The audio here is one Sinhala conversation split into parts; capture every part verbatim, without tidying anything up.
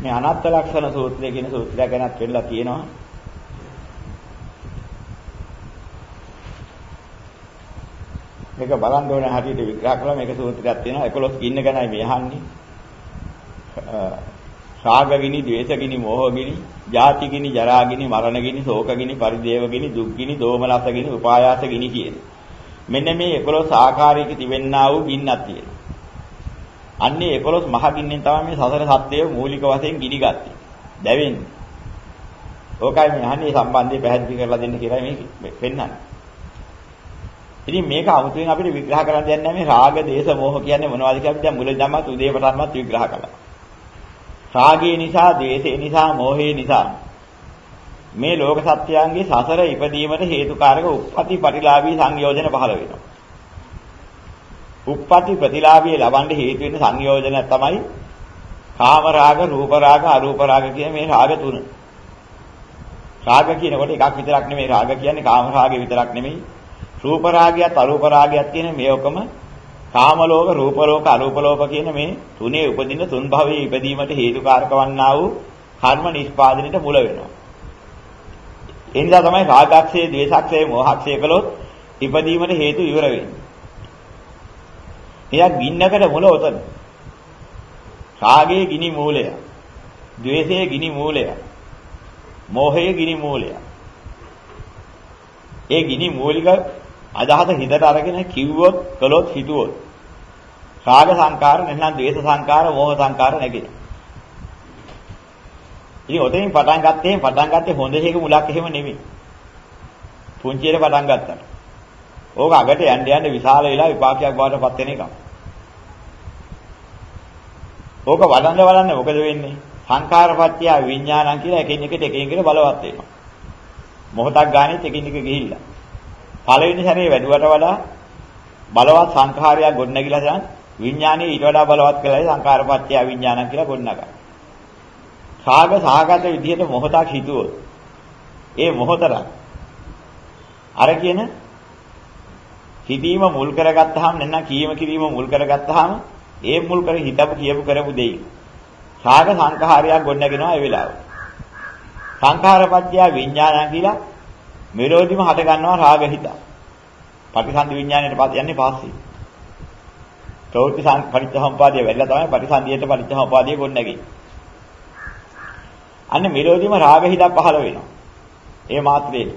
මේ අනත්ත ලක්ෂණ සූත්‍රය කියන සූත්‍රය ගැනත් වෙන්නලා තියෙනවා. මේක බලන්න ඕනේ හරියට විග්‍රහ කළා මේක සූත්‍රයක් තියෙනවා. එකොළොස් ගින්න ගැනයි මේ අහන්නේ. රාගගිනි, ද්වේෂගිනි, මෝහගිනි, ජාතිගිනි, ජරාගිනි, මරණගිනි, ශෝකගිනි, පරිදේවගිනි, දුක්ගිනි, දෝමනසගිනි, උපායාසගිනි කියන. මෙන්න මේ එකොළොස් ආකාරයක තිබෙන්නා වූ ගින්නක් තියෙනවා. අන්නේ එකොළොස් මහ ගින්නෙන් තමයි මේ සසර සත්‍යය මූලික වශයෙන් ගිනි ගත්තේ. දැවෙන්නේ. ඕකයි මේ අහන්නේ සම්බන්ධය පැහැදිලි කරලා දෙන්න කියලා මේ පෙන්නන්නේ. ඉතින් මේක අමුතුවෙන් අපිට විග්‍රහ කරන්න දෙයක් නැහැ මේ රාග, දේශ, මෝහ කියන්නේ මොනවද කියලා අපි දැන් මුලින් ධම්මත් උදේ පටන්මත් විග්‍රහ කළා. රාගය නිසා, ද්වේෂය නිසා, මෝහය නිසා මේ ලෝක සත්‍යයන්ගේ සසර ඉපදීමට හේතුකාරක උප්පති ප්‍රතිලාභී සංයෝජන පහළ වෙනවා. උප්පති ප්‍රතිලාභී ලබන්න හේතු වෙන සංයෝජන තමයි කාම රාග, රූප රාග, අරූප රාග කියන මේ රාග තුන. රාග කියනකොට එකක් විතරක් නෙමෙයි රාග කියන්නේ කාම රාගය විතරක් නෙමෙයි. රූප රාගයත් අරූප රාගයත් කියන මේ ඔකම කාම ලෝක, රූප ලෝක, අරූප ලෝක කියන මේ තුනේ උපදින තුන් භවයේ ඉපදීමට හේතුකාරක වන්නා වූ කර්ම නිෂ්පාදනයට මුල වෙනවා. ඒ නිසා තමයි රාගක්ෂය, ද්වේෂක්ෂය, මෝහක්ෂය කළොත් ඉපදීමට හේතු ඉවර වෙන්නේ. එයා ගින්නකට මුල උතන. රාගයේ ගිනි මූලය, ද්වේෂයේ ගිනි මූලය, මෝහයේ ගිනි මූලය. ඒ ගිනි මූලික අදහස හිතට අරගෙන කිව්වොත්, කළොත්, හිතුවොත් රාග සංකාර නැත්නම් ද්වේෂ සංකාර, මෝහ සංකාර නැගින. ඉතින් ඔතනින් පටන් ගත්තේ පටන් ගත්තේ හොඳ හේක මුලක් එහෙම නෙමෙයි. පුංචියට පටන් ගත්තා. ඕක අගට යන්න යන්න විශාල වෙලා විපාකයක් බවට පත් වෙන එකක්. ඕක වඩන්න වඩන්න මොකද වෙන්නේ? සංකාරපත්‍ය විඥානං කියලා එකින් එකට එකින් එකට බලවත් වෙනවා. මොහොතක් ගානේ එකින් එක ගිහිල්ලා. පළවෙනි සැරේ වැඩුවට වඩා බලවත් සංඛාරයක් ගොඩනැගිලා දැන් විඥානේ ඊට වඩා බලවත් කළායි සංකාරපත්‍ය විඥානං කියලා ගොඩනගා. රාග සහගත විදිහට මොහොතක් හිතුවොත් ඒ මොහොතට අර කියන හිතීම මුල් කරගත්තාම නැත්නම් කීම කිරීම මුල් කරගත්තාම ඒ මුල් කර හිතපු කියපු කරපු දෙයි රාග සංඛාරයක් ගොඩනගෙනවා ඒ වෙලාවට. සංඛාරපත්‍ය විඥානං කියලා මෙලොවදීම හට ගන්නවා රාග හිත. පටිසන්ධි විඥාණයට පස්සේ යන්නේ පස්සේ. ප්‍රවෘත්ති පරිච්ඡසම්පාදයේ වෙලා තමයි පටිසන්ධියට පරිච්ඡසම්පාදයේ ගොඩනගෙන්නේ. අන්න මෙලොවදීම රාග හිත පහළ වෙනවා. ඒ මාත්‍රේ.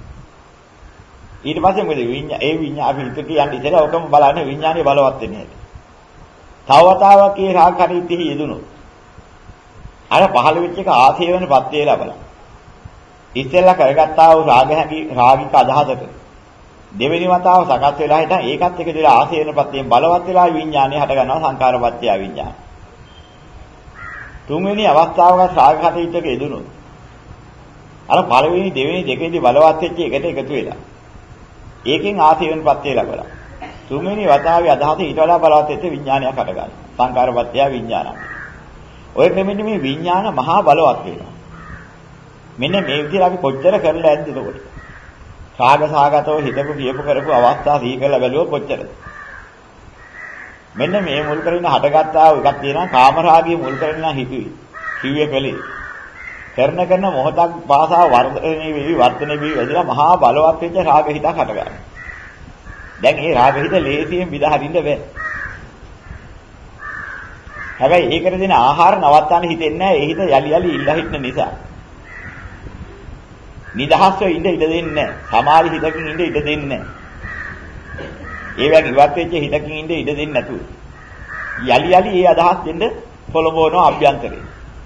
ඊට පස්සේ මොකද විඤ්ඤා ඒ විඤ්ඤා අපි හිත කියන්නේ ඉතලා ඔකම බලන්නේ විඤ්ඤාණය බලවත් වෙන්නේ නැහැ. තව වතාවක් ඒ රාග කරීතිහි යෙදුණොත් අර පහළ වෙච්ච එක ආශය වෙනපත් වේලා බලන්න. ඉස්සෙල්ලා කරගත්තා වූ රාග හැඟි රාගික අදහසට දෙවෙනි වතාව සකස් වෙලා හිටන් ඒකත් එක දෙලා ආශය වෙනපත් වීම බලවත් වෙලා විඤ්ඤාණය හට ගන්නවා සංකාරපත්‍ය විඤ්ඤාණ. තුන්වෙනි අවස්ථාවක රාග කටයුත්තක යෙදුණොත් අර පළවෙනි දෙවෙනි දෙකේදී බලවත් වෙච්ච එකට එකතු වෙලා ඒකෙන් ආශය වෙනපත් වේලා බලන්න. තුන්වෙනි වතාවේ අදහස ඊට වඩා බලවත් වෙච්ච විඤ්ඤාණයක් හට ගන්නවා. සංකාරපත්‍ය විඤ්ඤාණ. ඔය ක්‍රමෙන්නේ මේ විඥාන මහා බලවත් වෙනවා. මෙන්න මේ විදිහට අපි කොච්චර කරලා ඇද්ද එතකොට? රාග සාගතව හිතපු කියපු කරපු අවස්ථා සිහි කරලා බැලුවොත් කොච්චරද? මෙන්න මේ මුල් කරගෙන හටගත්තා වූ එකක් තියෙනවා කාම රාගයේ මුල් කරගෙන හිතුවේ. කිව්වේ කලේ. කරන කරන මොහොතක් පාසා වර්ධනය වෙවි වර්ධනය වෙවි වැඩිලා මහා බලවත් වෙච්ච රාග හිතක් හට ගන්නවා. දැන් මේ රාග හිත ලේසියෙන් විදහරින්න බෑ. හැබැයි ඒකට දෙන ආහාර නවත්තන්න හිතෙන්නේ නැහැ. ඒ හිත යලි යලි ඉල්ලා හිටන නිසා. නිදහස්ව ඉඳ ඉඩ දෙන්නේ නැහැ. සමාධි හිතකින් ඉඳ ඉඩ දෙන්නේ නැහැ. ඒ වගේ ඉවත් වෙච්ච හිතකින් ඉඳ ඉඩ දෙන්නේ නැතුව. යලි යලි ඒ අදහස් දෙන්න පොළඹවනවා අභ්‍යන්තරේ.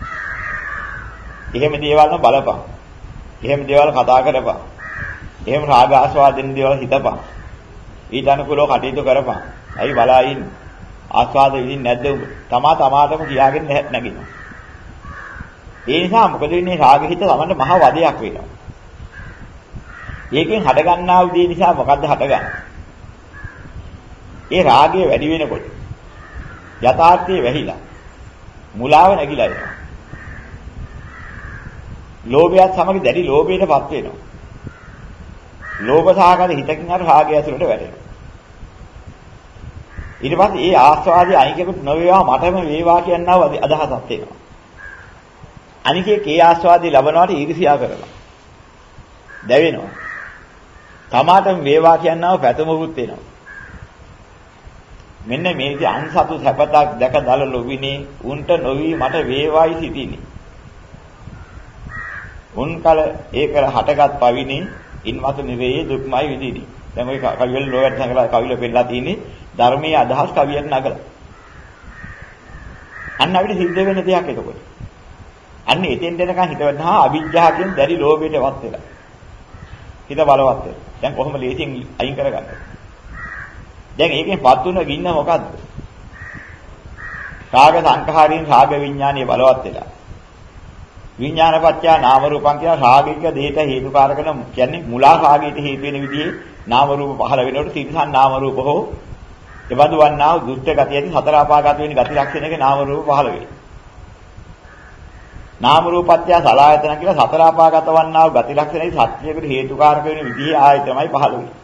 එහෙම දේවල් නම් බලපන්. එහෙම දේවල් කතා කරපන්. එහෙම රාග ආස්වාදෙන් දේවල් හිතපන්. ඊට අනුකූලව කටයුතු කරපන්. ඇයි බලා ඉන්නේ? ආස්වාද විඳින්නේ නැද්ද උඹ? තමා තමාටම කියාගෙන නැගිනවා. ඒ නිසා මොකද වෙන්නේ රාග හිත තමන්ට මහ වදයක් වෙනවා. ඒකෙන් හට ගන්නා වූ දේ නිසා මොකද්ද හටගන්නේ? ඒ රාගය වැඩි වෙනකොට යථාර්ථයේ වැහිලා මුලාව නැగిලා යනවා. ලෝභයත් සමග දැඩි ලෝභයටපත් වෙනවා. ලෝභ සහගත හිතකින් අර රාගය ඇතුළට වැටෙනවා. ඊට පස්සේ ඒ ආස්වාදයේ අනිකෙකුට නොවේවා මටම වේවා කියනවා අදහසක් එනවා. අනිකේ කේ ආස්වාදී ලබනවාට ඊර්ෂ්‍යා කරනවා. දැවෙනවා. තමාටම වේවා කියනව පැතමුකුත් වෙනවා. මෙන්න මේකේ අන්සතු සැපතක් දැක දල ලොබිනේ උන්ට නොවි මට වේවායි සිටිනේ. උන් කල ඒකල හටගත් පවිනේ ඉන්මතු නිරේ දුක්මයි විදිනේ. දැන් ওই කවිවල ලෝයත් සංගලා කවිවල පෙන්නලා තියෙන්නේ ධර්මයේ අදහස් කවියට නගලා. අන්න අපිට සිද්ධ වෙන දෙයක් එතකොට. අන්න එතෙන් දෙනකන් හිතවන්නා අවිජ්ජාහකින් දැරි ලෝභයටවත් වෙලා. හිත බලවත් වෙලා. දැන් කොහොම ලේසියෙන් අයින් කරගන්නද? දැන් ඒකෙන් පත් වුණ ගින්න මොකද්ද? රාග සංඛාරයෙන් රාග විඥානීය බලවත් වෙලා. විඥානපත්‍ය නාම රූපං කියලා රාගික දෙයට හේතුකාරකන කියන්නේ මුලා රාගයට හේතු වෙන විදිහේ නාම රූප පහළ වෙනකොට තිරසන් නාම රූප හෝ එබඳු වන්නා වූ දුෂ්ට ගතිය ඇති සතර අපාගත වෙන ගති ලක්ෂණයක නාම රූප පහළ වේ. නාම රූපත්‍ය සලආයතන කියලා සතර අපාගත වන්නා වූ ගති ලක්ෂණයි සත්‍යයකට හේතුකාරක වෙන විදිහේ ආයතනමයි පහළ වෙන්නේ.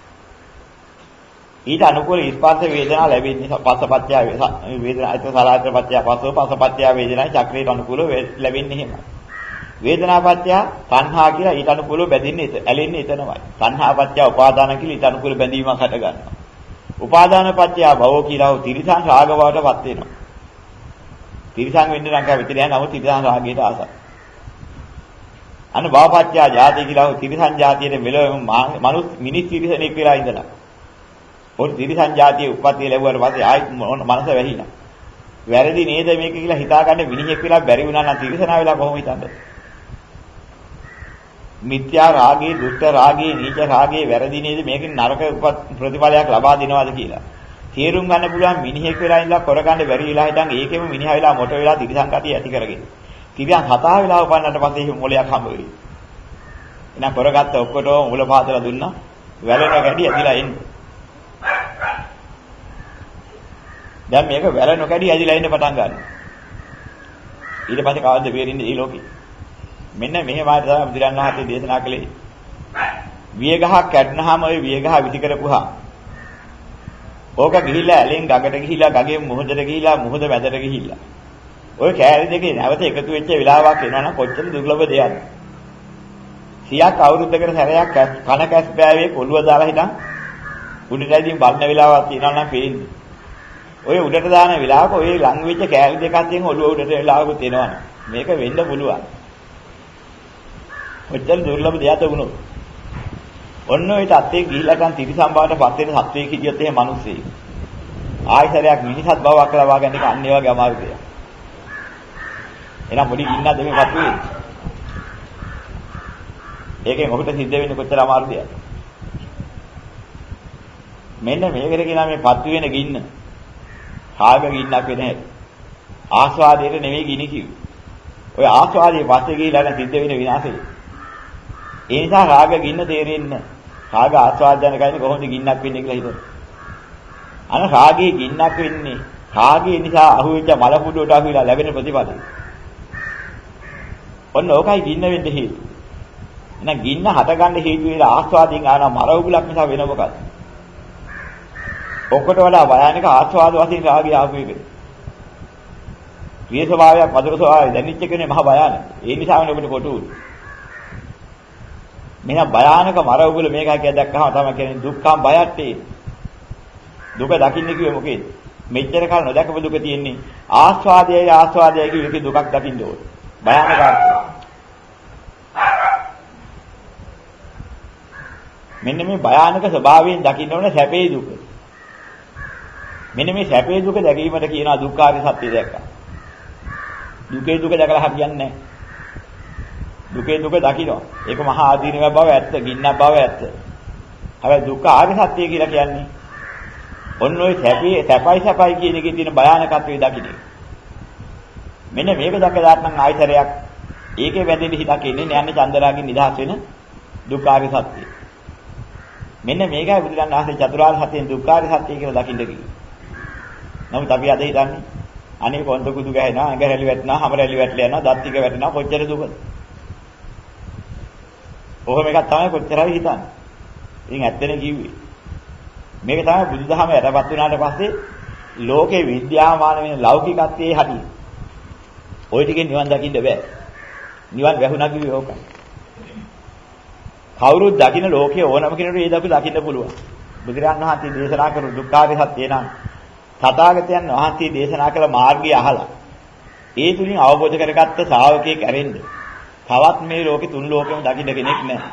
ඊට අනුකූල ස්පර්ශ වේදනා ලැබෙන්නේ පස්සපත්‍ය වේදනා අයිත සලආයතන පත්‍ය පස්සෝ පස්සපත්‍ය වේදනා චක්‍රයට අනුකූල ලැබෙන්නේ එහෙමයි. වේදනාපත්‍ය තණ්හා කියලා ඊට අනුකූලව බැඳින්නේ ඇලෙන්නේ එතනමයි. තණ්හාපත්‍ය උපාදාන කියලා ඊට අනුකූල බැඳීමක් හට ගන්නවා. උපාදානපත්‍ය භවෝ කියලා උ තිරිසන් රාග බවටපත් වෙනවා. තිරිසන් වෙන්න නම් කැ විතරයි නමුත් තිරිසන් රාගයට ආසයි. අන්න භවපත්‍ය ජාති කියලා උ තිරිසන් ජාතියේ මෙලොව මනුස්ස මිනිස් තිරිසනෙක් වෙලා ඉඳලා. ඔය තිරිසන් ජාතියේ උප්පත්තිය ලැබුවාට පස්සේ ආයි මනස වැහිලා. වැරදි නේද මේක කියලා හිතාගන්න මිනිහෙක් වෙලා බැරි වුණා නම් තිරිසනා වෙලා කොහොම හිතන්නද? මිත්‍යා රාගේ, දුෂ්ට රාගේ, නීච රාගේ වැරදි නේද මේකෙන් නරක ප්‍රතිඵලයක් ලබා දෙනවද කියලා. තේරුම් ගන්න පුළුවන් මිනිහෙක් වෙලා ඉඳලා කරගන්න බැරි වෙලා හිටන් ඒකෙම මිනිහා වෙලා මොට වෙලා තිරිසන් කතිය ඇති කරගෙන. තිරියන් හතා වෙලා උපන්නට පස්සේ මොලයක් හම්බ වෙයි. එහෙනම් කරගත්ත ඔක්කොටම මුල පාදලා දුන්නා. වැලෙන ගැඩි ඇදිලා එන්නේ. දැන් මේක වැල නොකඩි ඇදිලා ඉන්න පටන් ගන්නවා. ඊට පස්සේ කවද්ද බේරෙන්නේ මේ ලෝකේ? මෙන්න මෙහෙමයි තමයි බුදුරන් වහන්සේ දේශනා කළේ. වියගහක් කැඩුනහම ওই වියගහ විසි කරපුවා. ඕක ගිහිල්ලා ඇලෙන් ගඟට ගිහිල්ලා ගඟෙන් මුහුදට ගිහිල්ලා මුහුද මැදට ගිහිල්ලා. ওই කෑලි දෙකේ නැවත එකතු වෙච්ච වෙලාවක් එනවනම් කොච්චර දුර්ලභ දෙයක්ද? සියක් අවුරුද්දකට සැරයක් කන කැස් බෑවේ පොළුව දාලා හිටන් උඩටදී බලන වෙලාවක් තියෙනවා නම් පේන්නේ. ඔය උඩට දාන වෙලාවක ඔය ලං වෙච්ච කෑලි දෙකක් තියෙන ඔළුව උඩට වෙලාවකුත් එනවනේ. මේක වෙන්න පුළුවන්. ඔච්චර දුර්ලභ දෙයක් වුණොත්. ඔන්න ඔය තත්ත්වයේ ගිහිලා ගන්න තිරිසම්බාවට පත් වෙන සත්වයේ කිදියත් එහෙම මිනිස්සෙයි. ආයතරයක් මිනිසත් බවක් ලබා ගන්න එක අන්න ඒ වගේ අමාරු දෙයක්. එහෙනම් පොඩි ගින්නක් දෙමෙපත් වෙන්නේ. ඒකෙන් ඔහුට සිද්ධ වෙන්නේ කොච්චර අමාරු දෙයක්ද? මෙන්න මේකට කියනවා මේ පත් වෙන ගින්න. කාග ගින්නක් වෙන හැටි. ආස්වාදයට නෙවෙයි ගිනි කිව්වේ. ඔය ආස්වාදයේ පස්සේ ගිහිලා නම් සිද්ධ වෙන විනාශය. ඒ නිසා රාග ගින්න තේරෙන්නේ නැහැ. රාග ආස්වාදයන් කියන්නේ කොහොමද ගින්නක් වෙන්නේ කියලා හිතන්න. අන රාගයේ ගින්නක් වෙන්නේ රාගයේ නිසා අහුවෙච්ච මල පුඩුවට අහුවිලා ලැබෙන ප්‍රතිඵලය. ඔන්න ඕකයි ගින්න වෙන්න හේතුව. එහෙනම් ගින්න හටගන්න හේතු වෙලා ආස්වාදයෙන් ආන මර උගලක් නිසා වෙන මොකක්ද? ඔක්කොට වඩා භයානක ආස්වාද වශයෙන් රාගය ආපු එක. ප්‍රිය ස්වභාවයක් මధుර ස්වභාවයක් දැනෙච්ච කෙනේ මහ භයානක. ඒ නිසා වෙන ඔබට කොටු උනේ. මෙන්න භයානක මර උගල මේක කියලා දැක්කම තමයි කියන්නේ දුක්ඛම් බයට්ටේ. දුක දකින්න කිව්වේ මොකේද? මෙච්චර කාල නොදකපු දුක තියෙන්නේ ආස්වාදයයි ආස්වාදයයි කිව්ව එකේ දුකක් දකින්න ඕනේ. භයානක අර්ථය. මෙන්න මේ භයානක ස්වභාවයෙන් දකින්න ඕනේ සැපේ දුක. මෙන්න මේ සැපේ දුක දැකීමට කියනවා දුක්ඛාරිය සත්‍ය දැක්කා. දුකේ දුක දැකලා හරියන්නේ නැහැ. දුකේ දුක දකින්න. ඒක මහා ආදීනව බව ඇත්ත, ගින්නක් බව ඇත්ත. හැබැයි දුක්ඛ ආර්ය සත්‍ය කියලා කියන්නේ ඔන්න ඔය සැපේ සැපයි සැපයි කියන එකේ තියෙන භයානකත්වය දකින්න. මෙන්න මේක දැක දාන්න ආයතරයක් ඒකේ වැදෙන්න හිතක් ඉන්නේ යන්නේ චන්දරාගෙන් නිදහස් වෙන දුක්ඛාරිය සත්‍ය. මෙන්න මේකයි බුදුරජාණන් වහන්සේ චතුරාර්ය සත්‍යයෙන් දුක්ඛාරිය සත්‍ය කියලා දකින්න කිව්වේ. නමුත් අපි අද හිතන්නේ අනේ පොන්ත කුදු ගහනවා, ඇඟ රැලි වැටෙනවා, හැම රැලි වැටලා යනවා, දත් ටික වැටෙනවා, කොච්චර දුකද? ඔහොම එකක් තමයි කොච්චරයි හිතන්නේ. ඉතින් ඇත්තනේ කිව්වේ. මේක තමයි බුදුදහම යටපත් වුණාට පස්සේ ලෝකේ විද්‍යාමාන වෙන ලෞකිකත්වයේ හැටි. ওই ටිකෙන් නිවන් දකින්න බෑ. නිවන් වැහුණා කිව්වේ ඕකයි. කවුරුත් දකින්න ලෝකයේ ඕනම කෙනෙකුට ඒ දකු දකින්න පුළුවන්. බුදුරජාණන් වහන්සේ දේශනා කරපු දුක්ඛාරිය සත්‍ය නම් තථාගතයන් වහන්සේ දේශනා කළ මාර්ගය අහලා ඒ තුලින් අවබෝධ කරගත්ත ශ්‍රාවකයෙක් ඇරෙන්න තවත් මේ ලෝකේ තුන් ලෝකෙම දකින්න කෙනෙක් නැහැ.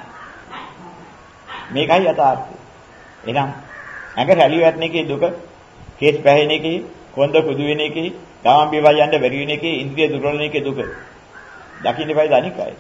මේකයි යථාර්ථය. එහෙනම් ඇඟ රැලි වැටෙන එකේ දුක, කේස් පැහැෙන එකේ, කොන්ද කුදු වෙන එකේ, ගමන් බිමන් යන්න බැරි වෙන එකේ, ඉන්ද්‍රිය දුර්වල වෙන එකේ දුක. දකින්න බයි දනිකයි.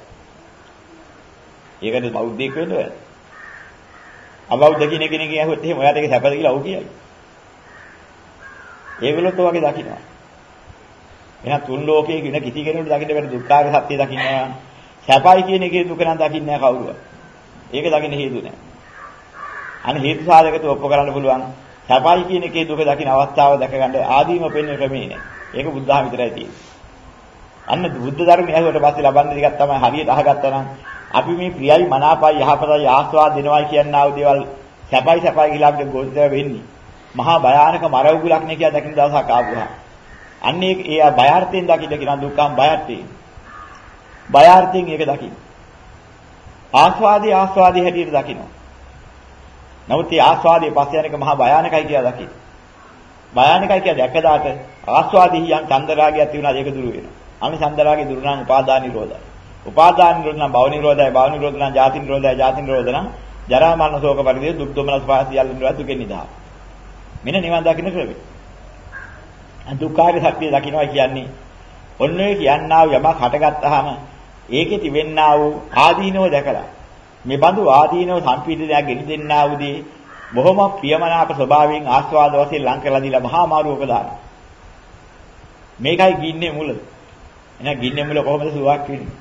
ඒකද බෞද්ධයෙක් වෙන්න බෑ. අබෞද්ධ කෙනෙක් කෙනෙක්ගෙන් අහුවොත් එහෙම ඔයාට ඒක සැපද කියලා ඔව් කියයි. ඒගොල්ලොත් ඔයගේ දකින්නවා. එහෙනම් තුන් ලෝකයේ කින කිසි කෙනෙකුට දකින්න බැරි දුක්ඛාර සත්‍ය දකින්නවා. සැපයි කියන එකේ දුක නම් දකින්නේ නැහැ කවුරුවත්. ඒක දකින්න හේතු නැහැ. අනේ හේතු සාධකතු ඔප්පු කරන්න පුළුවන්. සැපයි කියන එකේ දුක දකින්න අවස්ථාව දැක ගන්න ආදීම පෙන්වන ක්‍රමේ නෑ. ඒක බුද්ධහම විතරයි තියෙන්නේ. අන්න බුද්ධ ධර්මය ඇහුවට පස්සේ ලබන්නේ ටිකක් තමයි හරියට අහගත්තා නම් අපි මේ ප්‍රියයි මනාපයි යහපතයි ආස්වාද දෙනවයි කියනා වූ දේවල් සැපයි සැපයි කියලා අපිට ගොඩ වෙන්නේ. මහා භයානක මරවුලක් නේ කියලා දකින්න දවසක් ආවුවා. අන්න ඒක ඒ බයාර්ථයෙන් දකින්න කියන දුක්ඛම් බයාර්ථයෙන්. බයාර්ථයෙන් ඒක දකින්න. ආස්වාදී ආස්වාදී හැටියට දකින්න. නමුත් මේ ආස්වාදයේ පස්සේ යන එක මහා භයානකයි කියලා දකින්න. භයානකයි කියලා දැක්කදාට ආස්වාදී යම් චන්දරාගයක් තියුණාද ඒක දුරු වෙනවා. අනි චන්දරාගේ දුරු නම් උපාදාන නිරෝධයි. උපාදාන නිරෝධ නම් භව නිරෝධයි, භව නිරෝධ නම් ජාති නිරෝධයි, ජාති නිරෝධ නම් ජරා මරණ ශෝක පරිදේ දුක් දුමනස් පහසි යල්ල නිරෝධ දුකෙන් නිදහස්. මෙන්න නිවන් දකින්න ක්‍රමය. දුක්ඛාරිය සත්‍ය දකින්නවා කියන්නේ ඔන්න ඔය කියන්නා වූ යමක් හටගත්තාම ඒකේ තිබෙන්නා වූ ආදීනව දැකලා මේ බඳු ආදීනව සම්පීඩනයක් ගෙන දෙන්නා වූදී බොහොම ප්‍රියමනාප ස්වභාවයෙන් ආස්වාද වශයෙන් ලං කරලා දීලා මහා මාරුවක දානවා. මේකයි ගින්නේ මුල. එහෙනම් ගින්නේ මුල කොහොමද සුවක් වෙන්නේ?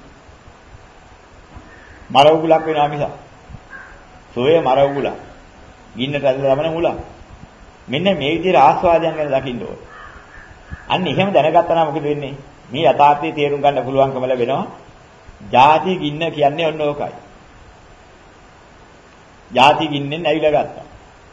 මරවුලක් වෙනවා මිස. සෝයේ මරවුල. ගින්නට ඇදලා යමන මුල. මෙන්න මේ විදිහට ආස්වාදයන් ගැන දකින්න ඕනේ. අන්න එහෙම දැනගත්තා නම් මොකද වෙන්නේ? මේ යථාර්ථය තේරුම් ගන්න පුළුවන්කම ලැබෙනවා. ಜಾති ගින්න කියන්නේ ඔන්න ඕකයි. ಜಾති ගින්නෙන් ඇවිල්ලා ගත්තා.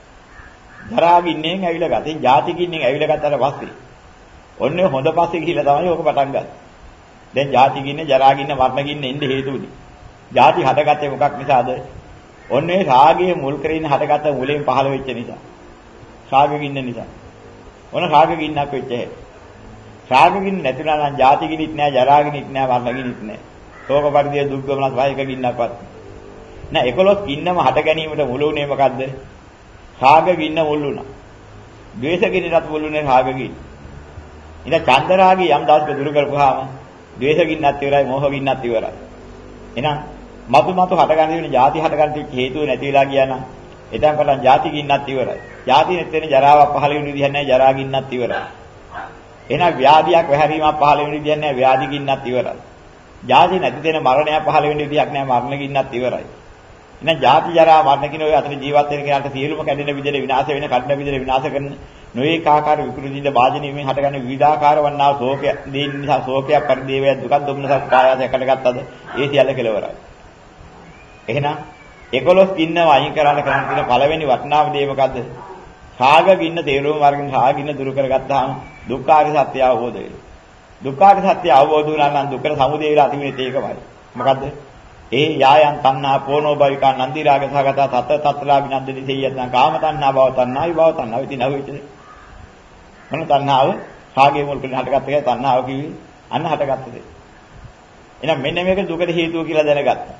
ජරා ගින්නෙන් ඇවිල්ලා ගත්තා. ඉතින් ಜಾති ගින්නෙන් ඇවිල්ලා ගත්තාට පස්සේ ඔන්නේ හොඳ පස්සේ ගිහිල්ලා තමයි ඕක පටන් ගත්තේ. දැන් ಜಾති ගින්න, ජරා ගින්න, මරණ ගින්න එන්නේ හේතුුනේ. ಜಾති හටගත්තේ මොකක් නිසාද? ඔන්නේ රාගයේ මුල් කරගෙන හටගත්ත මුලෙන් පහළ වෙච්ච නිසා. රාග ගින්න නිසා. ඔන්න රාග ගින්නක් වෙච්ච හැටි. රාග ගින්න නැතුණා නම් ಜಾති ගිනිත් නෑ, ජරා ගිනිත් නෑ, මරණ ගිනිත් නෑ. ශෝක පරිදේ දුක් දුමනස් වායක ගින්නක්වත් නෑ. එකොළොස් ගින්නම හට ගැනීමට මුල උනේ මොකද්ද? රාග ගින්න මුල් වුණා. ද්වේෂ ගින්නටත් මුල් උනේ රාග ගින්න. ඉතින් චන්ද රාගී යම් දවසක දුරු කරපුවාම ද්වේෂ ගින්නත් ඉවරයි, මෝහ ගින්නත් ඉවරයි. එහෙනම් මතු මතු හට ගන්න වෙන ಜಾති හට ගන්න හේතුව නැති වෙලා ගියා නම් එතෙන් පටන් ಜಾති ගින්නත් ඉවරයි. ಜಾති නැත්නම් ජරාවක් පහළ වෙන විදිහක් නැහැ, ජරා ගින්නත් ඉවරයි. එහෙනම් ව්‍යාධියක් වැහැරීමක් පහළ වෙන විදිහක් නැහැ, ව්‍යාධි ගින්නත් ඉවරයි. ಜಾති නැති දෙන මරණයක් පහළ වෙන විදිහක් නැහැ, මරණ ගින්නත් ඉවරයි. එහෙනම් ಜಾති ජරා මරණ කියන ඔය අතර ජීවත් වෙන කෙනාට සියලුම කැඩෙන විදිහට විනාශ වෙන, කඩන විදිහට විනාශ කරන නොඒක ආකාර විකෘතිින්ද වාජනීයමින් හටගන්න විවිධාකාර වන්නා ශෝකය දෙන්න නිසා ශෝකයක් පරිදේවය දුකක් දුම්නසක් කායස එකටගත්තද ඒ සියල්ල කෙලවරයි. එහෙනම් එකොළොස් ගින්නව අයින් කරන්න කරන්න තියෙන පළවෙනි වටිනාම දේ මොකද්ද? රාග ගින්න තේරුම වර්ගින් රාග ගින්න දුරු කරගත්තාම දුක්ඛාරිය සත්‍ය අවබෝධ වෙනවා. දුක්ඛාරිය සත්‍ය අවබෝධ වුණා නම් දුක්ඛ සමුදය වෙලා තිබුණේ ඒකමයි. මොකද්ද? ඒ යායන් තණ්හා පෝනෝ භවිකා නන්දි රාග සහගත තත තත්ලා විනන්දනි සෙය්‍යත්නම් කාම තණ්හා භව තණ්හා විභව තණ්හා විති නවෙච්චද? මොන තණ්හාව? රාගයේ මුල් කරගෙන හටගත්ත එකයි තණ්හාව කිව්වේ. අන්න හටගත්ත දේ. එහෙනම් මෙන්න මේක දුකට හේතුව කියලා දැනගත්තා.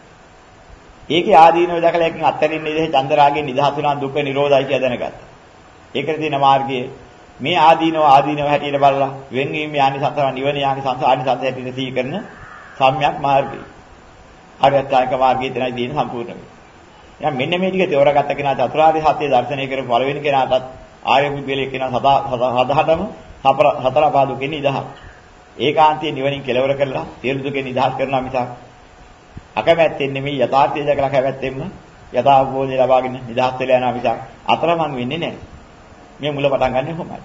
ඒකේ ආදීනව දැකලා එකකින් අත්තරින් නිදෙහ චන්දරාගයෙන් නිදහස් වුණා දුක්ඛ නිරෝධයි කියලා දැනගත්තා. ඒකට තියෙන මාර්ගයේ මේ ආදීනව ආදීනව හැටියට බලලා වෙන්වීම යानि සංසාර නිවන යानि සංසාරි සංස හැටියට සිහි කරන සම්‍යක් මාර්ගය. ආර්යත්‍යානික මාර්ගයේ තමයි තියෙන සම්පූර්ණම. එහෙනම් මෙන්න මේ ටික තේරගත්ත කෙනා චතුරාර්ය සත්‍ය දර්ශනය කරපු පළවෙනි කෙනාටත් ආර්ය පුද්ගලයෙක් කෙනා සදා හදහටම හතර පාදුකෙන් නිදහස්. ඒකාන්තයේ නිවනින් කෙලවර කරලා සියලු දුකෙන් නිදහස් කරනවා මිසක් අකමැත්තෙන් නෙමෙයි යථාර්ථය දැකලා කැමැත්තෙන්ම යථාභෝධය ලබාගෙන නිදහස් වෙලා යනවා මිසක් අතරමං වෙන්නේ නැහැ. මේ මුල පටන් ගන්න කොහොමද?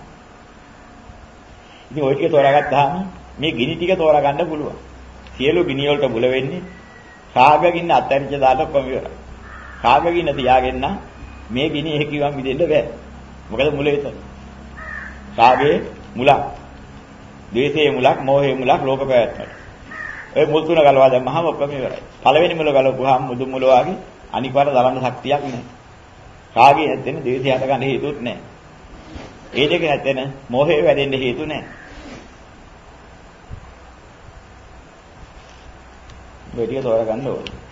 ඉතින් ওই ටික තෝරාගත්තාම මේ ගිනි ටික තෝරාගන්න පුළුවන්. සියලු ගිනි වලට මුල වෙන්නේ රාග ගින්න අත්හැරිච්ච දාට ඔක්කොම ඉවරයි. රාග ගින්න තියාගෙන මේ ගිනි එහෙ කිව්වම් මිදෙන්න බෑ. මොකද මුල ඒතන. රාගේ මුලක්, ද්වේෂයේ මුලක්, මෝහයේ මුලක් ලෝක පැවැත්මට. ඔය මුල් තුන ගලවා දැම්මහම ඔක්කොම ඉවරයි. පළවෙනි මුල ගලවපුවාම මුදු මුල වාගේ අනික් පාර දලන්න ශක්තියක් නැහැ. රාගය නැත්නම් ද්වේෂය හට ගන්න හේතුත් නැහැ. ඒ දෙක නැත්නම් මෝහය වැඩෙන්න හේතු නැහැ. ඔය ටික තෝරගන්න ඕනේ.